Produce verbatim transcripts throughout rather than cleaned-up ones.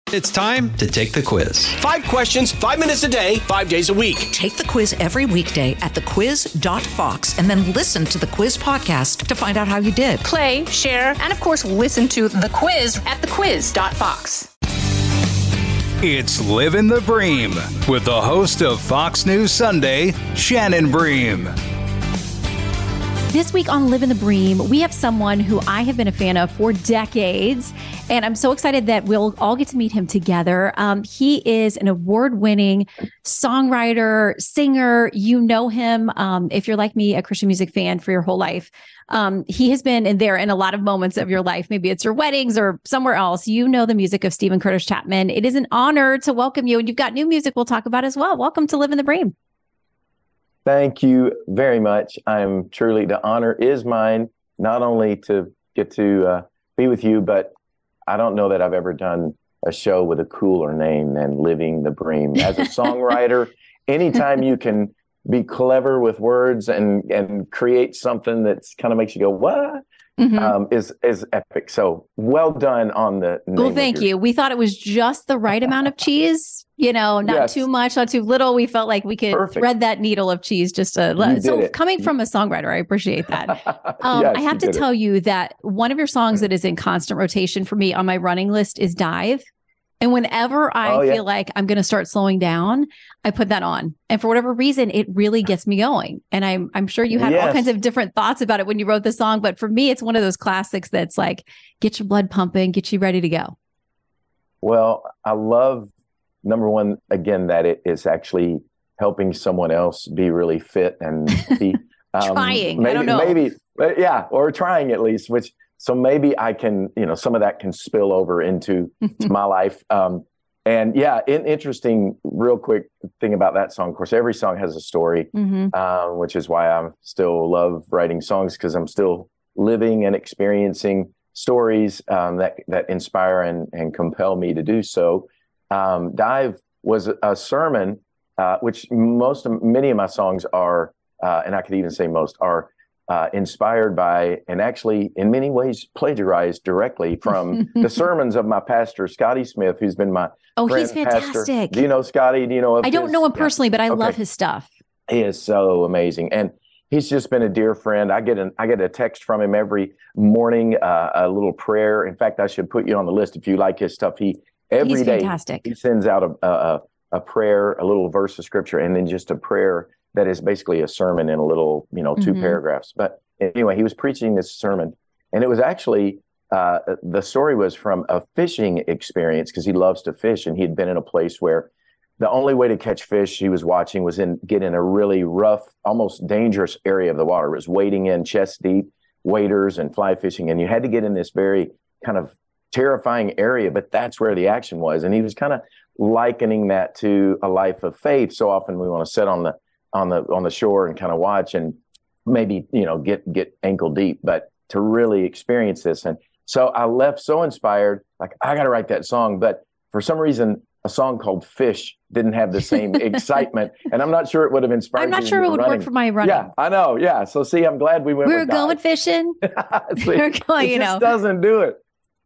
It's time to take the quiz. Five questions, five minutes a day, five days a week. Take the quiz every weekday at the quiz dot fox and then listen to the quiz podcast to find out how you did. Play, share, and of course, listen to the quiz at the quiz dot fox. It's Living the Bream with the host of Fox News Sunday, Shannon Bream. This week on Living the Bream, we have someone who I have been a fan of for decades, and I'm so excited that we'll all get to meet him together. Um, he is an award-winning songwriter, singer. You know him, um, if you're like me, a Christian music fan for your whole life. Um, he has been in there in a lot of moments of your life. Maybe it's your weddings or somewhere else. You know the music of Steven Curtis Chapman. It is an honor to welcome you, and you've got new music we'll talk about as well. Welcome to Living the Bream. Thank you very much. I'm truly, the honor is mine, not only to get to uh, be with you, but I don't know that I've ever done a show with a cooler name than Living the Bream. As a songwriter, anytime you can be clever with words and, and create something that kind of makes you go, what? Mm-hmm. Um, is is epic. So well done on the name. Well, thank you. We thought it was just the right amount of cheese, you know, not yes. too much, not too little. We felt like we could Perfect. thread that needle of cheese just a little. So it. Coming from a songwriter, I appreciate that. Um, yes, I have to tell it. you that one of your songs that is in constant rotation for me on my running list is Dive. And whenever I oh, yeah. feel like I'm going to start slowing down, I put that on. And for whatever reason, it really gets me going. And I'm I'm sure you had yes. all kinds of different thoughts about it when you wrote the song. But for me, it's one of those classics that's like, get your blood pumping, get you ready to go. Well, I love, number one, again, that it is actually helping someone else be really fit and be um, trying. Maybe, I don't know. Maybe, yeah, or trying at least, which so maybe I can, you know, some of that can spill over into to my life. Um, and yeah, in, interesting, real quick thing about that song. Of course, every song has a story, mm-hmm. um, which is why I still love writing songs, because I'm still living and experiencing stories um, that that inspire and, and compel me to do so. Um, Dive was a, a sermon, uh, which most of, many of my songs are, uh, and I could even say most are, Uh, inspired by, and actually in many ways plagiarized directly from the sermons of my pastor, Scotty Smith, who's been my Oh, friend, he's fantastic. Pastor. Do you know Scotty? Do you know of I don't his? know him personally, yeah. but I okay. love his stuff. He is so amazing. And he's just been a dear friend. I get an I get a text from him every morning, uh, a little prayer. In fact, I should put you on the list if you like his stuff. He every he's day fantastic. He sends out a, a a prayer, a little verse of scripture, and then just a prayer that is basically a sermon in a little, you know, two mm-hmm. paragraphs. But anyway, he was preaching this sermon, and it was actually, uh, the story was from a fishing experience, because he loves to fish, and he'd been in a place where the only way to catch fish he was watching was in get in a really rough, almost dangerous area of the water. It was wading in chest deep, waders and fly fishing, and you had to get in this very kind of terrifying area, but that's where the action was. And he was kind of likening that to a life of faith. So often we want to sit on the on the on the shore and kind of watch and maybe, you know, get get ankle deep, but to really experience this. And so I left so inspired, like, I got to write that song. But for some reason, a song called Fish didn't have the same excitement. And I'm not sure it would have inspired I'm not me sure it would running. work for my running. Yeah, I know. Yeah. So see, I'm glad we went We were with going Dive. fishing. See, we were going, it you just know. doesn't do it.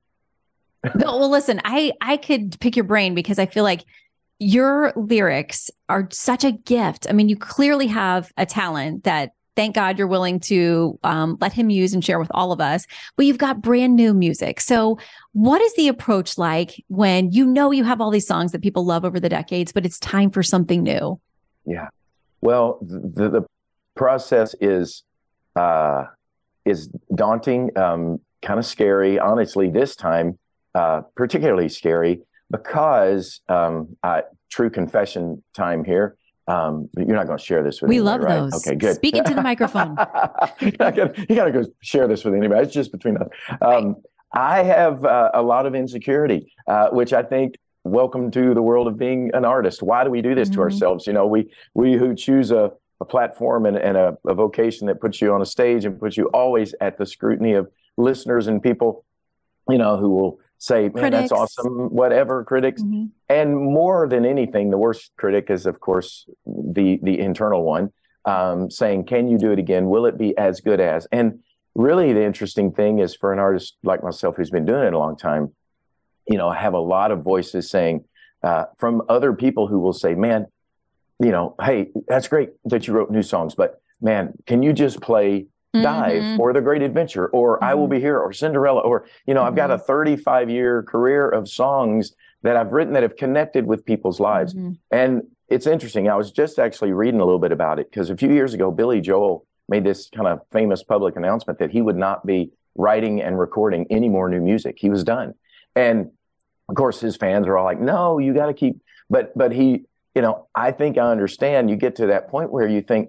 No, well, listen, I, I could pick your brain, because I feel like your lyrics are such a gift. I mean, you clearly have a talent that, thank God, you're willing to um, let him use and share with all of us. But you've got brand new music. So what is the approach like when you know you have all these songs that people love over the decades, but it's time for something new? Yeah. Well, the, the process is uh, is daunting, um, kind of scary. Honestly, this time, uh, particularly scary, because um, I, true confession time here. Um, but you're not going to share this with we anybody, love right? those. Okay, good. Speak into the microphone. you got to go share this with anybody. It's just between us. Um, I have uh, a lot of insecurity, uh, which I think, welcome to the world of being an artist. Why do we do this mm-hmm. to ourselves? You know, we we who choose a, a platform and, and a, a vocation that puts you on a stage and puts you always at the scrutiny of listeners and people, you know, who will say, man, critics. That's awesome, whatever, critics. Mm-hmm. And more than anything, the worst critic is, of course, the the internal one, um, saying, can you do it again? Will it be as good as? And really, the interesting thing is, for an artist like myself who's been doing it a long time, you know, I have a lot of voices saying uh, from other people who will say, man, you know, hey, that's great that you wrote new songs, but man, can you just play Dive mm-hmm. or The Great Adventure or mm-hmm. I Will Be Here or Cinderella or, you know, mm-hmm. I've got a thirty-five year career of songs that I've written that have connected with people's lives. Mm-hmm. And it's interesting. I was just actually reading a little bit about it because a few years ago, Billy Joel made this kind of famous public announcement that he would not be writing and recording any more new music. He was done. And of course, his fans are all like, no, you got to keep, but, but he, you know, I think I understand. You get to that point where you think,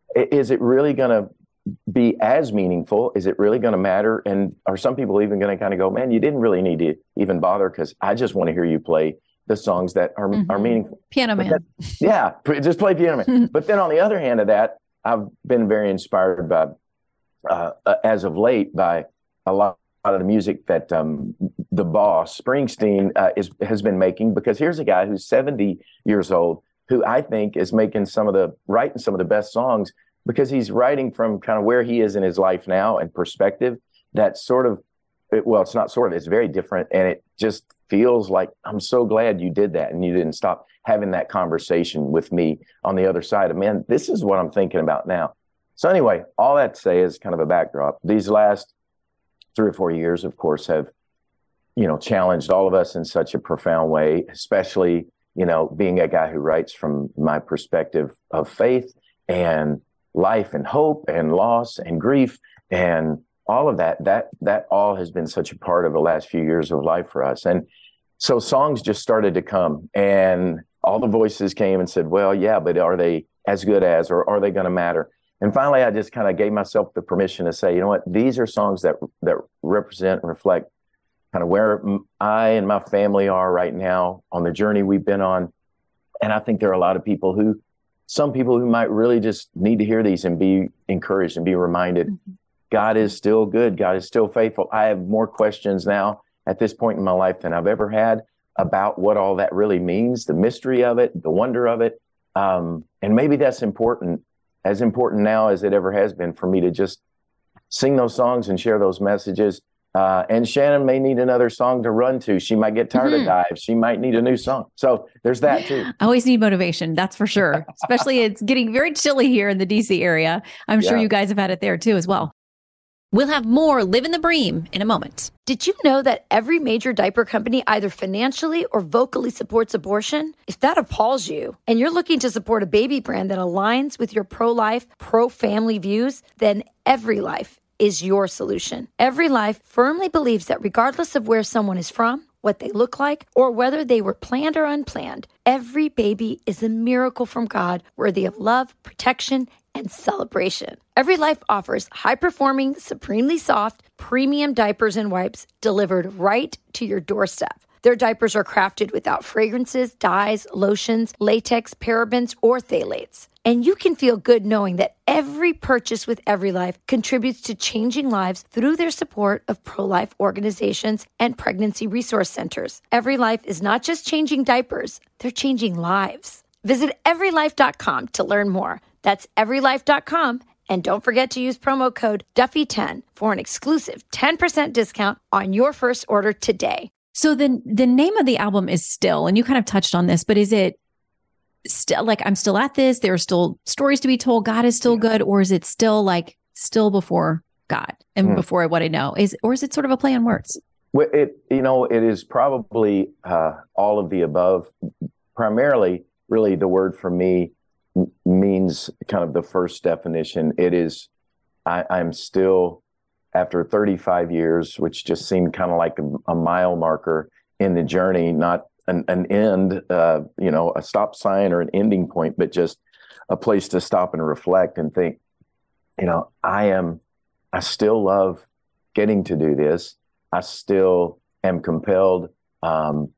is it really going to be as meaningful? Is it really going to matter? And are some people even going to kind of go, man, you didn't really need to even bother because I just want to hear you play the songs that are, mm-hmm. are meaningful. Piano Man. That, yeah, just play Piano Man. But then on the other hand of that, I've been very inspired by, uh, as of late, by a lot of the music that um, the boss, Springsteen, uh, is has been making, because here's a guy who's seventy years old who I think is making some of the, writing some of the best songs because he's writing from kind of where he is in his life now and perspective that sort of, it, well, it's not sort of, it's very different. And it just feels like, I'm so glad you did that and you didn't stop having that conversation with me on the other side of, man, this is what I'm thinking about now. So anyway, all that to say is kind of a backdrop. These last three or four years, of course, have, you know, challenged all of us in such a profound way, especially, you know, being a guy who writes from my perspective of faith and life and hope and loss and grief and all of that, that, that all has been such a part of the last few years of life for us. And so songs just started to come and all the voices came and said, well, yeah, but are they as good as, or are they going to matter? And finally, I just kind of gave myself the permission to say, you know what, these are songs that, that represent and reflect kind of where I and my family are right now on the journey we've been on. And I think there are a lot of people who, some people who might really just need to hear these and be encouraged and be reminded, mm-hmm. God is still good. God is still faithful. I have more questions now at this point in my life than I've ever had about what all that really means, the mystery of it, the wonder of it. Um, and maybe that's important, as important now as it ever has been for me to just sing those songs and share those messages. Uh, and Shannon may need another song to run to. She might get tired mm-hmm. of Dive. She might need a new song. So there's that too. I always need motivation. That's for sure. Especially it's getting very chilly here in the D C area. I'm yeah. sure you guys have had it there too as well. We'll have more Living the Bream in a moment. Did you know that every major diaper company either financially or vocally supports abortion? If that appalls you and you're looking to support a baby brand that aligns with your pro-life, pro-family views, then EveryLife is your solution. EveryLife firmly believes that regardless of where someone is from, what they look like, or whether they were planned or unplanned, every baby is a miracle from God, worthy of love, protection, and celebration. EveryLife offers high-performing, supremely soft, premium diapers and wipes delivered right to your doorstep. Their diapers are crafted without fragrances, dyes, lotions, latex, parabens, or phthalates. And you can feel good knowing that every purchase with EveryLife contributes to changing lives through their support of pro-life organizations and pregnancy resource centers. EveryLife is not just changing diapers, they're changing lives. Visit every life dot com to learn more. That's every life dot com. And don't forget to use promo code Duffy ten for an exclusive ten percent discount on your first order today. So the, the name of the album is Still, and you kind of touched on this, but is it still like, I'm still at this, there are still stories to be told, God is still good, or is it still like still before God and hmm. before what I know? Is, or is it sort of a play on words? Well, it, you know, it is probably uh, all of the above. Primarily, really the word for me m- means kind of the first definition. It is, I, I'm still, after thirty-five years, which just seemed kind of like a, a mile marker in the journey, not an, an end, uh, you know, a stop sign or an ending point, but just a place to stop and reflect and think, you know, I am, I still love getting to do this. I still am compelled. Um,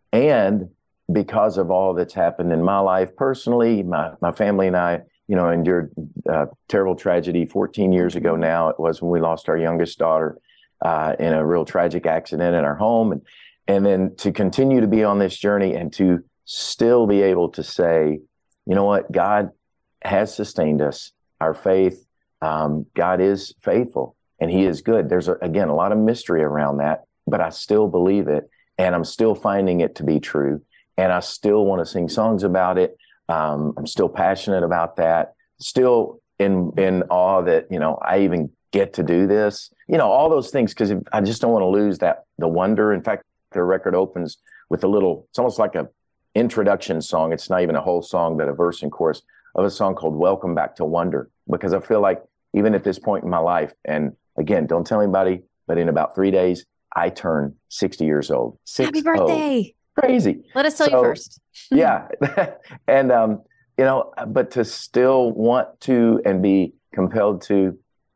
and because of all that's happened in my life personally, my, my family and I, you know, endured uh, terrible tragedy fourteen years ago now. It was when we lost our youngest daughter uh, in a real tragic accident in our home. And, and then to continue to be on this journey and to still be able to say, you know what, God has sustained us, our faith. Um, God is faithful and he is good. There's, a, again, a lot of mystery around that, but I still believe it. and I'm still finding it to be true. And I still want to sing songs about it. Um, I'm still passionate about that. Still in in awe that, you know, I even get to do this. You know, all those things, because I just don't want to lose that, the wonder. In fact, the record opens with a little, it's almost like a introduction song. It's not even a whole song, but a verse and chorus of a song called Welcome Back to Wonder. Because I feel like even at this point in my life, and again, don't tell anybody, but in about three days, I turn sixty years old. Six Happy birthday. Oh, crazy. Let us tell so, you first. Yeah. And, um, you know, but to still want to and be compelled to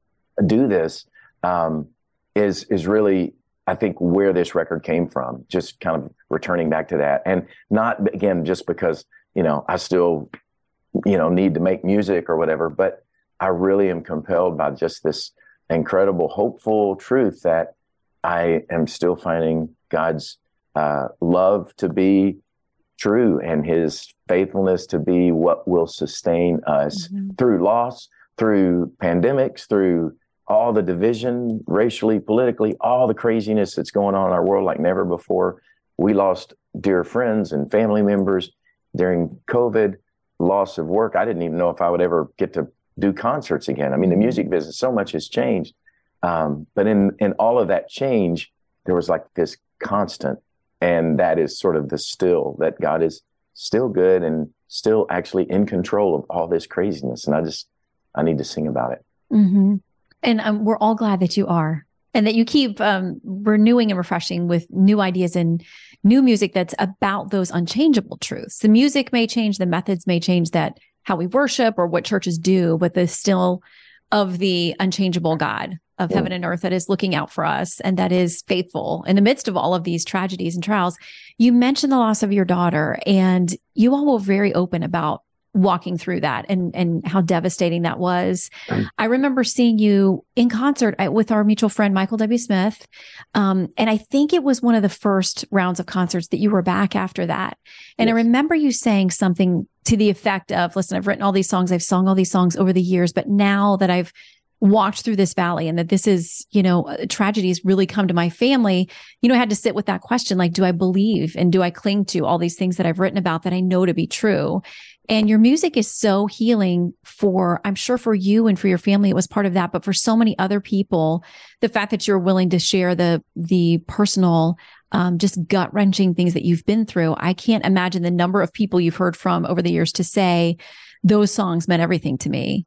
do this um, is is really, I think, where this record came from, just kind of returning back to that. And not, again, just because, you know, I still, you know, need to make music or whatever, but I really am compelled by just this incredible, hopeful truth that I am still finding God's uh, love to be true and his faithfulness to be what will sustain us mm-hmm. through loss, through pandemics, through all the division, racially, politically, all the craziness that's going on in our world like never before. We lost dear friends and family members during COVID, loss of work. I didn't even know if I would ever get to do concerts again. I mean, the music business, so much has changed. Um, but in, in all of that change, there was like this constant, and that is sort of the still, that God is still good and still actually in control of all this craziness. And I just, I need to sing about it. Mm-hmm. And um, we're all glad that you are, and that you keep um, renewing and refreshing with new ideas and new music that's about those unchangeable truths. The music may change, the methods may change, that how we worship or what churches do, but the still of the unchangeable God of yeah. heaven and earth that is looking out for us and that is faithful in the midst of all of these tragedies and trials. You mentioned the loss of your daughter, and you all were very open about walking through that and, and how devastating that was. Mm. I remember seeing you in concert with our mutual friend, Michael W. Smith. Um, and I think it was one of the first rounds of concerts that you were back after that. And yes. I remember you saying something to the effect of, listen, I've written all these songs, I've sung all these songs over the years, but now that I've walked through this valley and that this is, you know, tragedies really come to my family, you know, I had to sit with that question, like, do I believe and do I cling to all these things that I've written about that I know to be true? And your music is so healing for, I'm sure for you and for your family, it was part of that, but for so many other people, the fact that you're willing to share the, the personal, um, just gut wrenching things that you've been through. I can't imagine the number of people you've heard from over the years to say, those songs meant everything to me.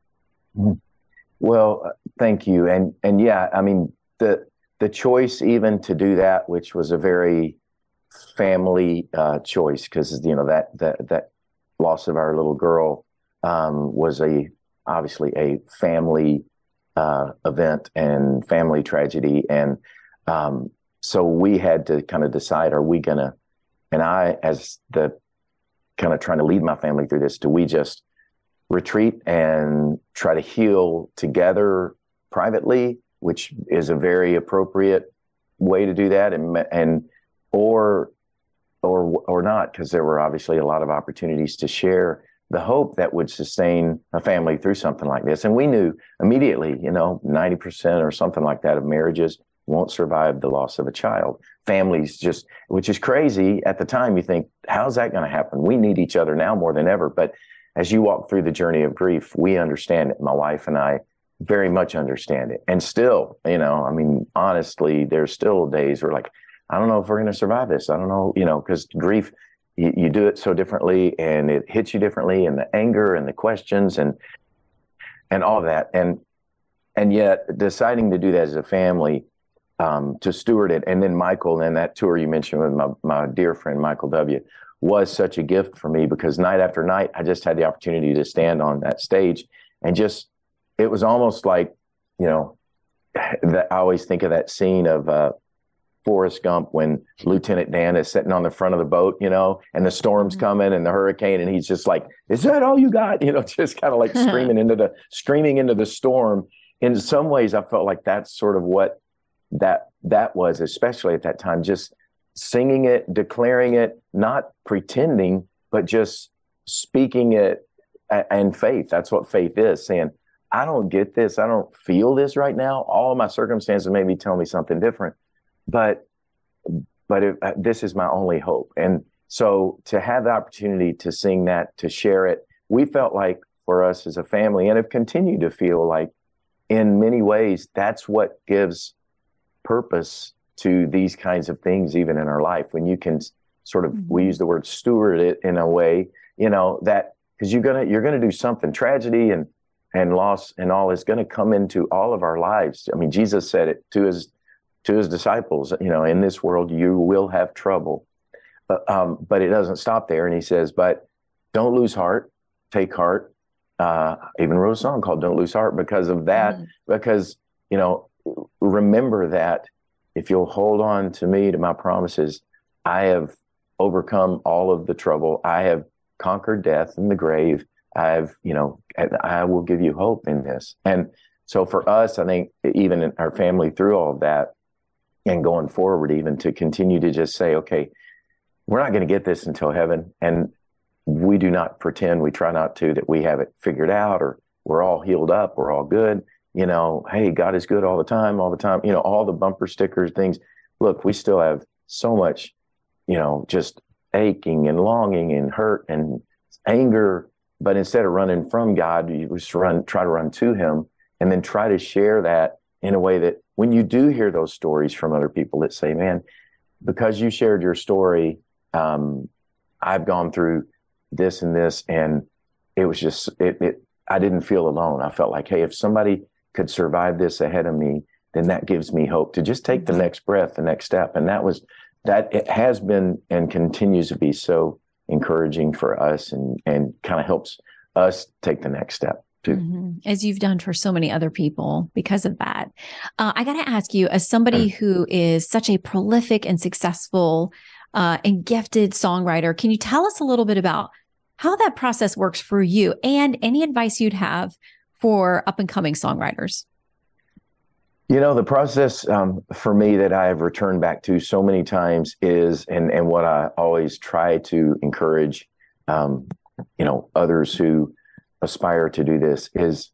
Well, thank you. And, and yeah, I mean, the, the choice even to do that, which was a very family, uh, choice, because, you know, that, that, that, loss of our little girl um, was a obviously a family uh, event and family tragedy. And um, so we had to kind of decide, are we going to, and I, as the kind of trying to lead my family through this, do we just retreat and try to heal together privately, which is a very appropriate way to do that, and, and or or or not, because there were obviously a lot of opportunities to share the hope that would sustain a family through something like this. And we knew immediately, you know, ninety percent or something like that of marriages won't survive the loss of a child. Families just, which is crazy at the time. You think, how's that going to happen? We need each other now more than ever. But as you walk through the journey of grief, we understand it. My wife and I very much understand it. And still, you know, I mean, honestly, there's still days where like, I don't know if we're going to survive this. I don't know, you know, because grief, you, you do it so differently and it hits you differently, and the anger and the questions and and all of that. And and yet deciding to do that as a family, um, to steward it. And then Michael, and that tour you mentioned with my, my dear friend, Michael W., was such a gift for me, because night after night, I just had the opportunity to stand on that stage and just, it was almost like, you know, that I always think of that scene of, uh, Forrest Gump when Lieutenant Dan is sitting on the front of the boat, you know, and the storm's mm-hmm. coming and the hurricane, and he's just like, "Is that all you got?" You know, just kind of like screaming into the screaming into the storm. In some ways, I felt like that's sort of what that that was, especially at that time, just singing it, declaring it, not pretending, but just speaking it and faith. That's what faith is, saying, I don't get this. I don't feel this right now. All of my circumstances maybe tell me something different. But but it, uh, this is my only hope. And so to have the opportunity to sing that, to share it, we felt like for us as a family, and have continued to feel like in many ways, that's what gives purpose to these kinds of things, even in our life, when you can sort of, mm-hmm. we use the word steward it in a way, you know, that because you're going to, you're going to do something. Tragedy and, and loss and all is going to come into all of our lives. I mean, Jesus said it to his, to his disciples, you know, in this world, you will have trouble, but, um, but it doesn't stop there. And he says, but don't lose heart, take heart. Uh, I even wrote a song called Don't Lose Heart because of that, mm-hmm. because, you know, remember that if you'll hold on to me, to my promises, I have overcome all of the trouble. I have conquered death and the grave. I have, you know, I will give you hope in this. And so for us, I think even in our family through all of that and going forward, even to continue to just say, okay, we're not going to get this until heaven. And we do not pretend, we try not to, that we have it figured out or we're all healed up, we're all good. You know, hey, God is good all the time, all the time, you know, all the bumper stickers, things. Look, we still have so much, you know, just aching and longing and hurt and anger. But instead of running from God, you just run, try to run to him and then try to share that in a way that when you do hear those stories from other people that say, man, because you shared your story, um, I've gone through this and this, and it was just, it, it, I didn't feel alone. I felt like, hey, if somebody could survive this ahead of me, then that gives me hope to just take the next breath, the next step. And that was, that it has been and continues to be so encouraging for us and, and kind of helps us take the next step too. Mm-hmm. As you've done for so many other people because of that. Uh, I got to ask you, as somebody mm-hmm. who is such a prolific and successful uh, and gifted songwriter, can you tell us a little bit about how that process works for you and any advice you'd have for up and coming songwriters? You know, the process um, for me that I have returned back to so many times is, and, and what I always try to encourage, um, you know, others who aspire to do this is,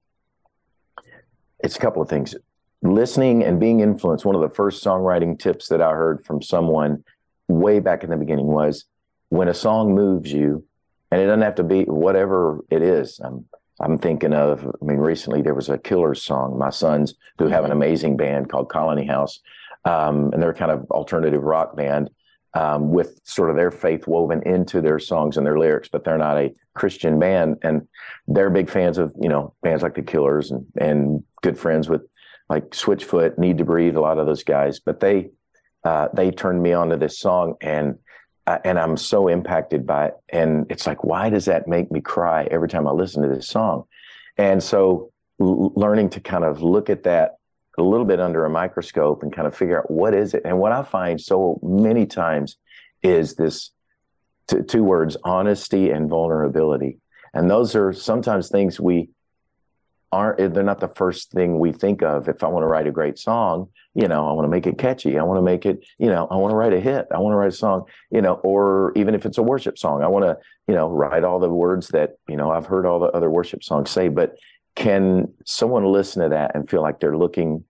it's a couple of things. Listening and being influenced. One of the first songwriting tips that I heard from someone way back in the beginning was, when a song moves you, and it doesn't have to be whatever it is. I'm, I'm thinking of, I mean, recently there was a Killers song. My sons, who have an amazing band called Colony House, um, and they're kind of alternative rock band um, with sort of their faith woven into their songs and their lyrics, but they're not a Christian band. And they're big fans of, you know, bands like the Killers and, and good friends with like Switchfoot, Need to Breathe, a lot of those guys. But they, uh, they turned me on to this song, and Uh, and I'm so impacted by it. And it's like, why does that make me cry every time I listen to this song? And so l- learning to kind of look at that a little bit under a microscope and kind of figure out what is it. And what I find so many times is this t- two words, honesty and vulnerability. And those are sometimes things we aren't, they're not the first thing we think of. If I want to write a great song, you know, I want to make it catchy. I want to make it, you know, I want to write a hit. I want to write a song, you know, or even if it's a worship song, I want to, you know, write all the words that, you know, I've heard all the other worship songs say. But can someone listen to that and feel like they're looking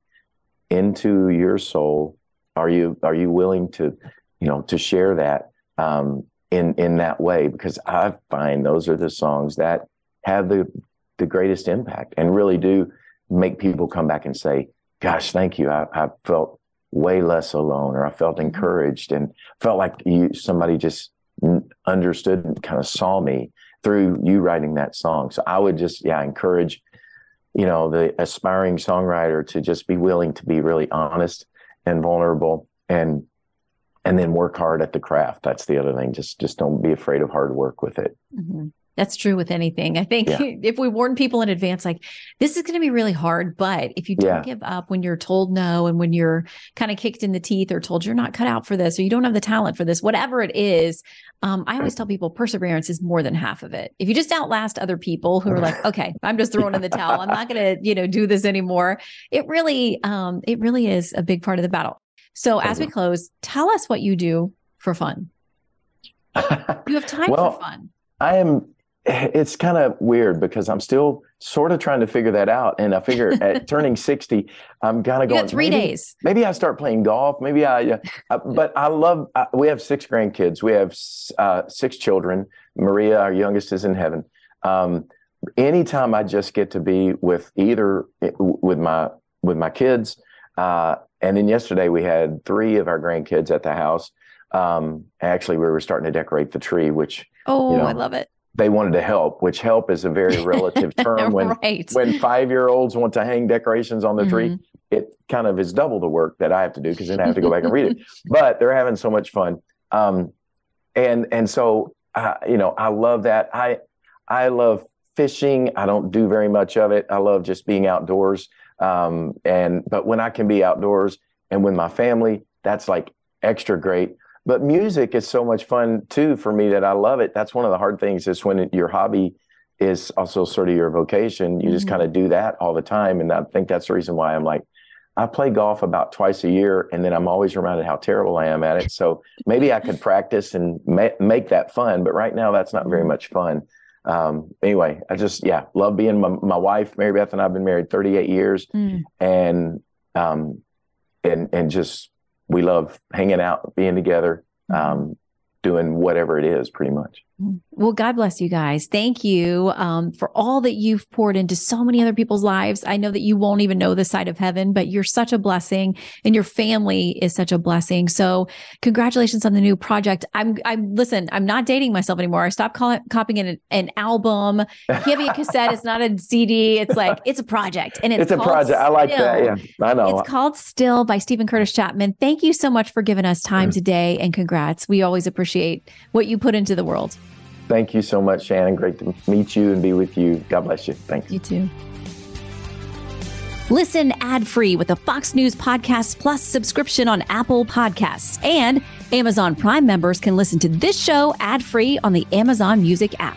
into your soul? Are you, are you willing to, you know, to share that um, in, in that way? Because I find those are the songs that have the, the greatest impact and really do make people come back and say, gosh, thank you. I, I felt way less alone, or I felt encouraged and felt like you, somebody just understood and kind of saw me through you writing that song. So I would just, yeah, encourage, you know, the aspiring songwriter to just be willing to be really honest and vulnerable, and, and then work hard at the craft. That's the other thing. Just, just don't be afraid of hard work with it. Mm-hmm. That's true with anything. I think yeah. if we warn people in advance, like, this is going to be really hard, but if you don't yeah. give up when you're told no, and when you're kind of kicked in the teeth or told you're not cut out for this, or you don't have the talent for this, whatever it is, um, I always tell people perseverance is more than half of it. If you just outlast other people who are like, okay, I'm just throwing in the towel, I'm not going to, you know, do this anymore. It really, um, it really is a big part of the battle. So as we close, tell us what you do for fun. You have time well, for fun. I am, it's kind of weird because I'm still sort of trying to figure that out. And I figure at turning sixty, I'm kind of going, three maybe, days. Maybe I start playing golf. Maybe I, uh, but I love, uh, we have six grandkids. We have uh, six children. Maria, our youngest, is in heaven. Um, anytime I just get to be with either with my, with my kids. Uh, and then yesterday we had three of our grandkids at the house. Um, actually we were starting to decorate the tree, which, oh, you know, I love it. They wanted to help, which help is a very relative term. When right. when five-year-olds want to hang decorations on the mm-hmm. tree, it kind of is double the work that I have to do because then I have to go back and read it. But they're having so much fun. Um, and and so, uh, you know, I love that. I I love fishing. I don't do very much of it. I love just being outdoors. Um, and but when I can be outdoors and with my family, that's like extra great. But music is so much fun, too, for me that I love it. That's one of the hard things is when it, your hobby is also sort of your vocation. You mm-hmm. just kind of do that all the time. And I think that's the reason why I'm like, I play golf about twice a year, and then I'm always reminded how terrible I am at it. So maybe I could practice and ma- make that fun. But right now, that's not very much fun. Um, anyway, I just, yeah, love being my, my wife. Mary Beth and I have been married thirty-eight years. Mm. And, um, and, and just, we love hanging out, being together, um, doing whatever it is pretty much. Well, God bless you guys. Thank you um, for all that you've poured into so many other people's lives. I know that you won't even know the side of heaven, but you're such a blessing and your family is such a blessing. So congratulations on the new project. I'm, I'm listen, I'm not dating myself anymore. I stopped call, copying an, an album. It can't be a cassette. It's not a C D. It's like, it's a project. And it's, it's a project. I like Still. that. Yeah, I know. It's called Still by Stephen Curtis Chapman. Thank you so much for giving us time mm. today, and congrats. We always appreciate what you put into the world. Thank you so much, Shannon. Great to meet you and be with you. God bless you. Thanks. You too. Listen ad-free with a Fox News Podcast Plus subscription on Apple Podcasts. And Amazon Prime members can listen to this show ad-free on the Amazon Music app.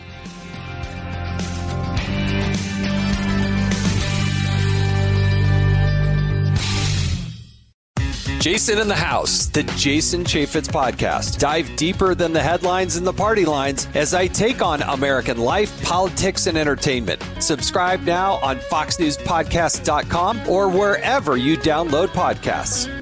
Jason in the House, the Jason Chaffetz Podcast. Dive deeper than the headlines and the party lines as I take on American life, politics, and entertainment. Subscribe now on fox news podcast dot com or wherever you download podcasts.